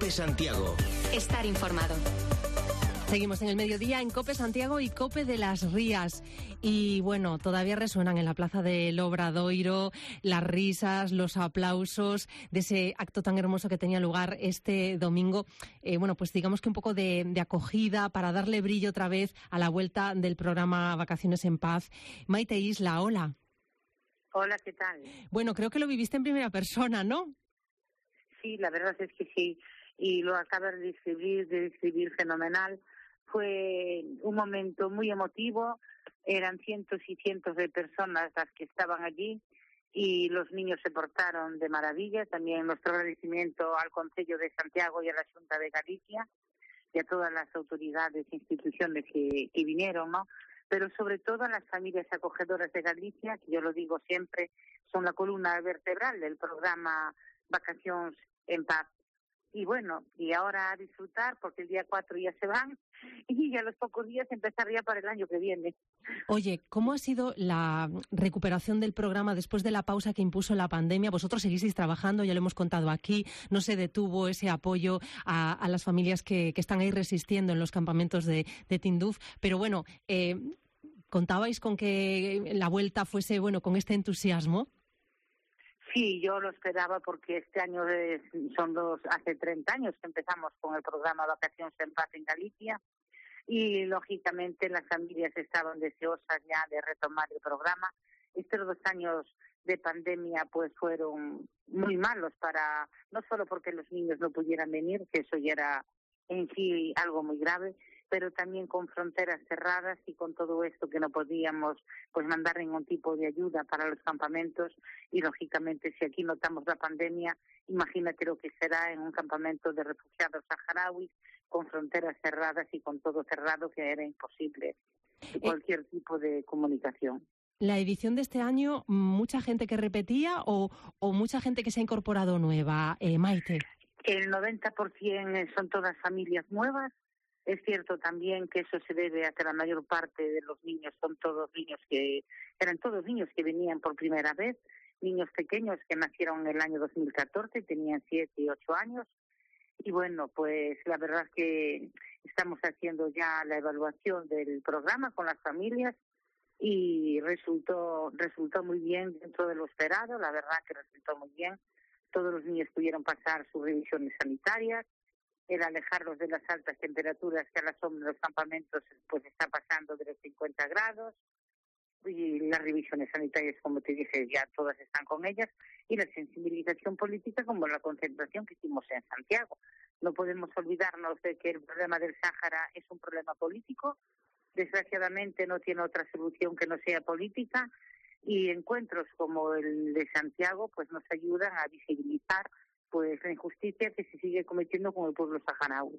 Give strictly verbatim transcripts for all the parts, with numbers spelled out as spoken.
COPE Santiago. Estar informado. Seguimos en el mediodía en COPE Santiago y COPE de las Rías. Y bueno, todavía resuenan en la plaza del Obradoiro las risas, los aplausos de ese acto tan hermoso que tenía lugar este domingo. Eh, bueno, pues digamos que un poco de, de acogida para darle brillo otra vez a la vuelta del programa Vacaciones en Paz. Maite Isla, hola. Hola, ¿qué tal? Bueno, creo que lo viviste en primera persona, ¿no? Sí, la verdad es que sí. Y lo acabas de describir, de describir fenomenal. Fue un momento muy emotivo, eran cientos y cientos de personas las que estaban allí y los niños se portaron de maravilla. También nuestro agradecimiento al Concello de Santiago y a la Xunta de Galicia y a todas las autoridades e instituciones que, que vinieron, ¿no? Pero sobre todo a las familias acogedoras de Galicia, que yo lo digo siempre, son la columna vertebral del programa Vacaciones en Paz. Y bueno, y ahora a disfrutar porque el día cuatro ya se van y a los pocos días empezar ya para el año que viene. Oye, ¿cómo ha sido la recuperación del programa después de la pausa que impuso la pandemia? Vosotros seguisteis trabajando, ya lo hemos contado aquí, no se detuvo ese apoyo a, a las familias que, que están ahí resistiendo en los campamentos de, de Tinduf, pero bueno, eh, ¿contabais con que la vuelta fuese, bueno, con este entusiasmo? Sí, yo lo esperaba porque este año es, son dos, hace treinta años que empezamos con el programa Vacaciones en Paz en Galicia y lógicamente las familias estaban deseosas ya de retomar el programa. Estos dos años de pandemia pues fueron muy malos para, no solo porque los niños no pudieran venir, que eso ya era en sí algo muy grave, pero también con fronteras cerradas y con todo esto que no podíamos pues mandar ningún tipo de ayuda para los campamentos y lógicamente si aquí notamos la pandemia, imagínate lo que será en un campamento de refugiados saharauis con fronteras cerradas y con todo cerrado que era imposible cualquier eh, tipo de comunicación. La edición de este año, ¿mucha gente que repetía o, o mucha gente que se ha incorporado nueva, eh, Maite? El noventa por ciento son todas familias nuevas. Es cierto también que eso se debe a que la mayor parte de los niños son todos niños que eran todos niños que venían por primera vez, niños pequeños que nacieron en el año dos mil catorce, tenían siete y ocho años. Y bueno, pues la verdad es que estamos haciendo ya la evaluación del programa con las familias y resultó resultó muy bien dentro de lo esperado, la verdad que resultó muy bien. Todos los niños pudieron pasar sus revisiones sanitarias. El alejarlos de las altas temperaturas que a la sombra de los campamentos pues está pasando de los cincuenta grados y las revisiones sanitarias, como te dije, ya todas están con ellas y la sensibilización política como la concentración que hicimos en Santiago. No podemos olvidarnos de que el problema del Sáhara es un problema político, desgraciadamente no tiene otra solución que no sea política y encuentros como el de Santiago pues nos ayudan a visibilizar pues la injusticia que se sigue cometiendo con el pueblo saharaui.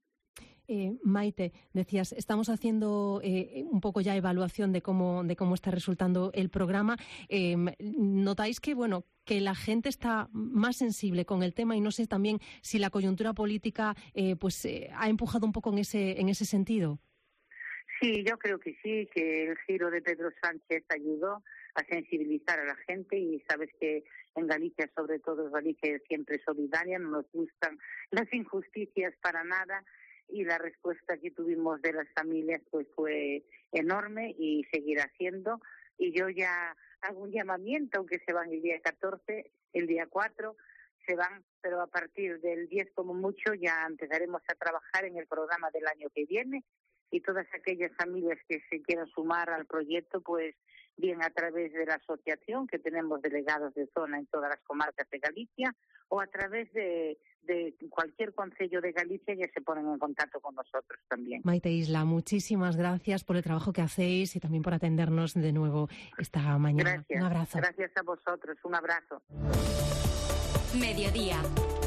Eh, Maite, decías, estamos haciendo eh, un poco ya evaluación de cómo de cómo está resultando el programa. Eh, ¿Notáis que bueno que la gente está más sensible con el tema y no sé también si la coyuntura política eh, pues eh, ha empujado un poco en ese en ese sentido? Sí, yo creo que sí, que el giro de Pedro Sánchez ayudó a sensibilizar a la gente y sabes que en Galicia, sobre todo Galicia es siempre solidaria, no nos gustan las injusticias para nada y la respuesta que tuvimos de las familias pues fue enorme y seguirá siendo y yo ya hago un llamamiento, aunque se van el día catorce, el día cuatro se van, pero a partir del diez como mucho ya empezaremos a trabajar en el programa del año que viene y todas aquellas familias que se quieran sumar al proyecto pues bien a través de la asociación, que tenemos delegados de zona en todas las comarcas de Galicia, o a través de, de cualquier concello de Galicia ya se ponen en contacto con nosotros también. Maite Isla, muchísimas gracias por el trabajo que hacéis y también por atendernos de nuevo esta mañana. Gracias. Un abrazo. Gracias a vosotros. Un abrazo. Mediodía.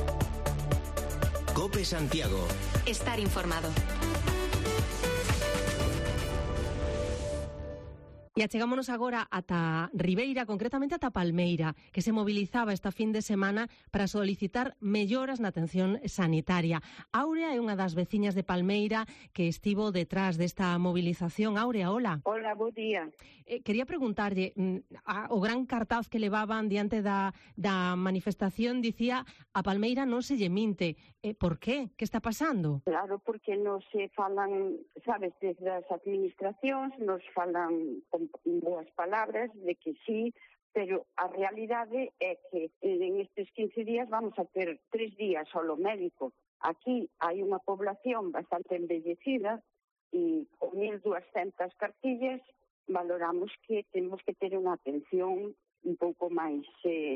COPE Santiago. Estar informado. E achegámonos agora ata Ribeira, concretamente ata Palmeira, que se mobilizaba esta fin de semana para solicitar melloras na atención sanitaria. Áurea é unha das veciñas de Palmeira que estivo detrás desta movilización. Áurea, hola. Hola, bo día. Eh, quería preguntarlle, a, o gran cartaz que levaban diante da, da manifestación dicía a Palmeira non se lle minte. Eh, por qué? Que está pasando? Claro, porque non se falan, sabes, desde as administracións nos falan con boas palabras de que sí, pero a realidade é que en estes quince días vamos a ter tres días solo médico. Aquí hai unha población bastante envellecida e con mil duascentas cartillas valoramos que temos que ter unha atención un pouco máis eh,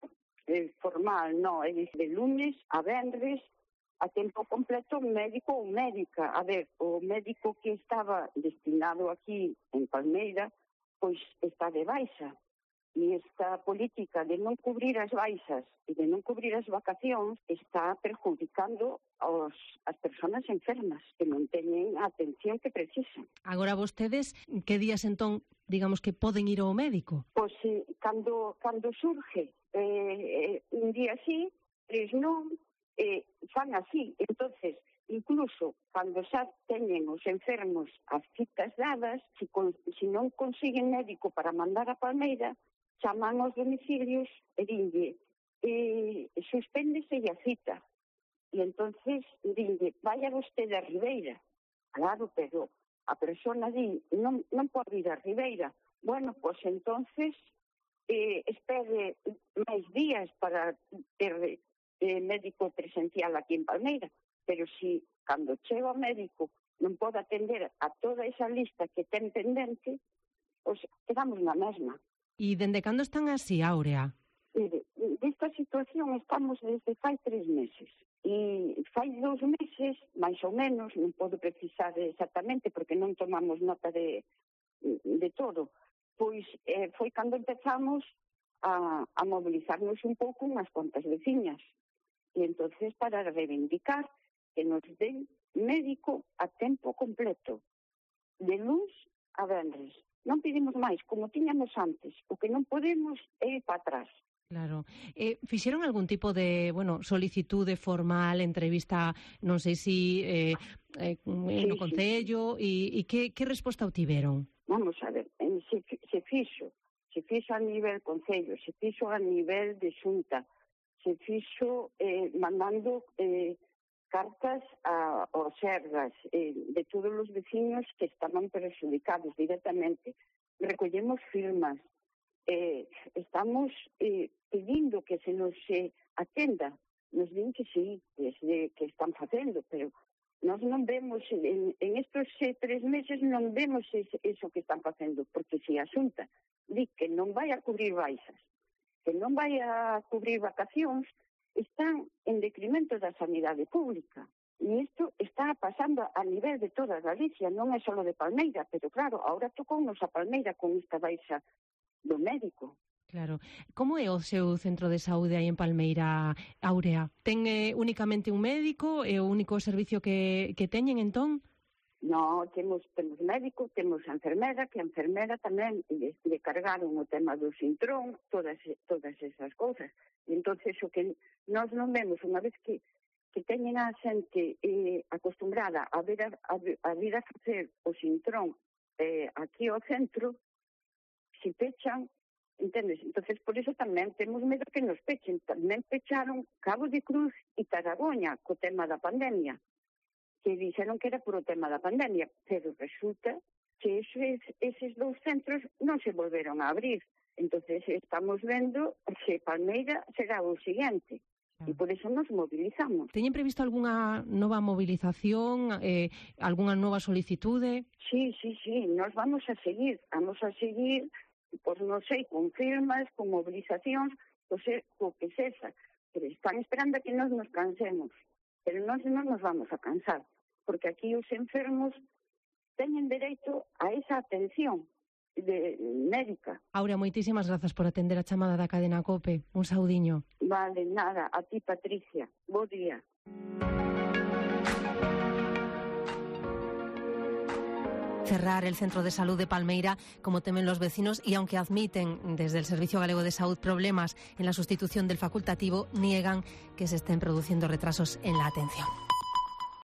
eh, formal, non? É dicir, de lunes a venres a tempo completo médico ou médica. A ver, o médico que estaba destinado aquí en Palmeira pois está de baixa. E esta política de non cubrir as baixas e de non cubrir as vacacións está perjudicando aos, as persoas enfermas que non teñen a atención que precisan. Agora vostedes, que días entón, digamos que poden ir ao médico? Pois eh, cando, cando surge eh, un día así, tres non, eh, fan así. Entonces, incluso cando xa teñen os enfermos as citas dadas, se, con, se non consiguen médico para mandar a Palmeira, chaman aos domicilios e dinlle, eh, suspéndese a cita. E entonces dinlle, vaya vostede a Ribeira. Claro, pero a persona di, non, non pode ir a Ribeira. Bueno, pois entonces eh, espere máis días para ter eh, médico presencial aquí en Palmeira. Pero si, cando chega o médico, non pode atender a toda esa lista que ten pendente, pois quedamos na mesma. E dende cando están así, Áurea? Mire, desta situación estamos desde fai tres meses. E fai dous meses, máis ou menos, non podo precisar exactamente porque non tomamos nota de, de todo, pois eh, foi cando empezamos a, a mobilizarnos un pouco unhas cuantas veciñas. E entonces para reivindicar que nos den médico a tempo completo, de luns a venres. Non pedimos máis, como tiñamos antes. O que non podemos é ir para atrás. Claro. Eh, fixeron algún tipo de, bueno, solicitude formal, entrevista, non sei si eh, eh, no sí, Concello, sí. e, e que, que resposta obtiveron? Vamos a ver, se, se fixo, se fixo a nivel Concello, se fixo a nivel de Xunta, se fixo eh, mandando eh, cartas a, aos sergas eh, de todos os veciños que estaban perjudicados directamente. Recollemos firmas, eh, estamos eh, pedindo que se nos eh, atenda. Nos din que sí, desde que están facendo, pero nós non vemos, en, en estos eh, tres meses non vemos ese, eso que están facendo, porque se a Xunta di que non vai a cubrir baixas, que non vai a cubrir vacacións, están en decremento da sanidade pública. E isto está pasando a nivel de toda Galicia, non é só de Palmeira, pero claro, ahora tocounos a Palmeira con esta baixa do médico. Claro. Como é o seu centro de saúde aí en Palmeira, Áurea? Ten eh, únicamente un médico? É o único servicio que, que teñen, entón? No, temos, temos médico, temos a enfermera, que a enfermera tamén le, le cargaron o tema do sintrón, todas, todas esas cousas. E entonces o que nós non vemos, unha vez que, que teñen a xente eh, acostumbrada a ver a, a, a vir a facer o sintrón eh, aquí ao centro, se pechan, entendes? Entonces por iso tamén temos medo que nos pechen. Tamén pecharon Cabo de Cruz e Taragoña co tema da pandemia, que dixeron que era por o tema da pandemia, pero resulta que eses, eses dous centros non se volveron a abrir. Entonces estamos vendo que Palmeira será o siguiente, e por eso nos mobilizamos. Teñen previsto algunha nova movilización, eh, algunha nova solicitude? Sí, sí, sí, nos vamos a seguir, vamos a seguir, pois non sei, con firmas, con movilizacións, pois o que sexa, pero están esperando a que nos nos cansemos. Pero nós non nos vamos a cansar, porque aquí os enfermos teñen dereito a esa atención de médica. Áurea, moitísimas grazas por atender a chamada da cadena COPE. Un saudiño. Vale, nada, a ti, Patricia. Bo día. cerrar el centro de salud de Palmeira, como temen los vecinos, y aunque admiten desde el Servicio Galego de Salud problemas en la sustitución del facultativo, niegan que se estén produciendo retrasos en la atención.